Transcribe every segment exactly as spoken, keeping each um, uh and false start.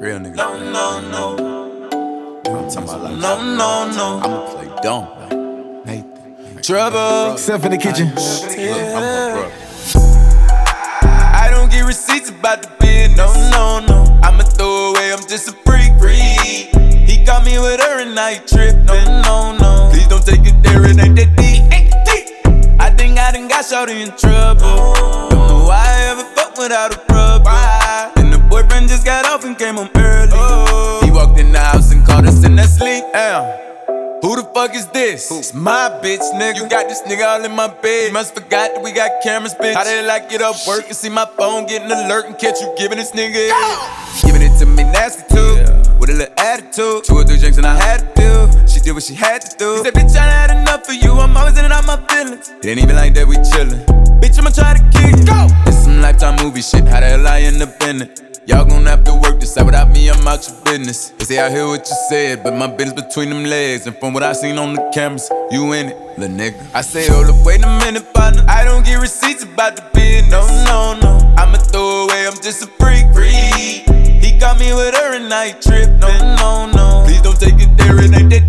Real nigga. No, no, no. I'm talking about like No, no, no. I'ma play dumb. Nathan. Trouble. Self in the kitchen. Look, I'm a brother. I don't get receipts about the business. No, no, no. I'ma throw away, I'm just a freak. Free. He got me with her and I trippin'. No, no, no. Please don't take it there, it ain't that deep. I think I done got shorty in trouble. Don't know why I ever fuck without a rub. And the boyfriend just got off and came home early. He walked in the house and caught us in that sleep. Damn. Who the fuck is this? It's my bitch, nigga. You got this nigga all in my bed. You must forgot that we got cameras, bitch. How they like get up work and see my phone getting alert and catch you giving this nigga it. Giving it to me nasty too, yeah. With a little attitude. Two or three drinks and I had to feel. She did what she had to do. He said, bitch, I had enough of you. I'm always in and out my feelings. It ain't even like that, we chillin'. Bitch, I'ma try to kick it. Go! It's some Lifetime movie shit. How the hell I end up in it? Y'all gon' have to work this out. Without me, I'm out your business. They say I hear what you said, but my business between them legs. And from what I seen on the cameras, you in it, lil' nigga. I say, hold up, wait a minute, partner. I don't get receipts about the business. No, no, no. I'ma throw away, I'm just a freak. Free. He got me with her and I tripped. No, no, no. Please don't take it there, it ain't that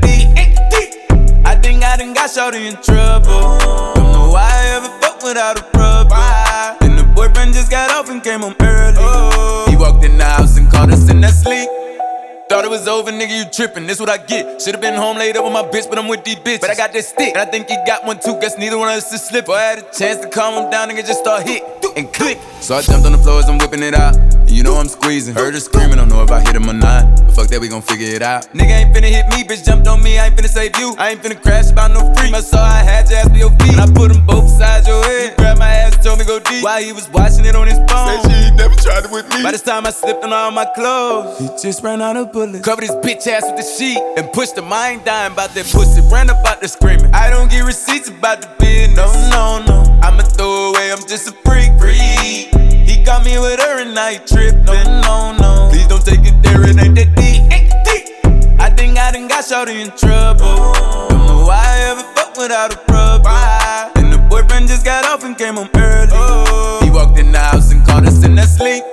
deep. I think I done got shorty in trouble. Don't know why I ever fuck without a rub. And the boyfriend just got off and came home early. He walked in the house and caught us in that sleep. Thought it was over, nigga, you trippin', this what I get. Should've been home laid up with my bitch, but I'm with these bitches. But I got this stick, and I think he got one too. Guess neither one of us is slip. I had a chance to calm him down, nigga, just start hit and click. So I jumped on the floor as I'm whipping it out. And you know I'm squeezing. Heard her screaming, don't know if I hit him or not. But fuck that, we gon' figure it out. Nigga ain't finna hit me, bitch jumped on me, I ain't finna save you. I ain't finna crash about no free. I saw I had your ass with your feet. And I put them both sides your head. You grabbed my ass and told me go deep. While he was watching it on his phone. Said she ain't never tried it with me. By this time I slipped on all my clothes. He just ran out of bullets. Covered his bitch ass with the sheet and pushed him. I ain't dying about that pussy. Ran about the screaming. I don't get receipts about the business. No, no, no. I'ma throw away, I'm just a freak. Free. He got me with her and I tripped. No, no, no. Please don't take it there, it ain't that deep. I think I done got shorty in trouble. Don't know why I ever fuck without a rub. And the boyfriend just got off and came home early. He walked in the house and caught us in that sleep.